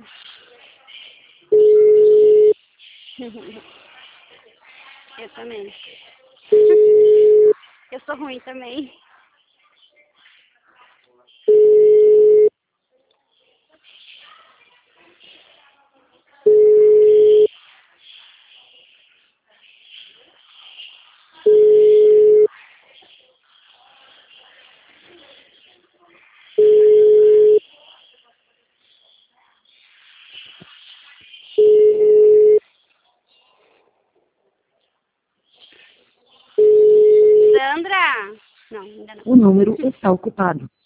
Eu também. Eu sou ruim também. Sandra! Não, ainda não. O número está ocupado.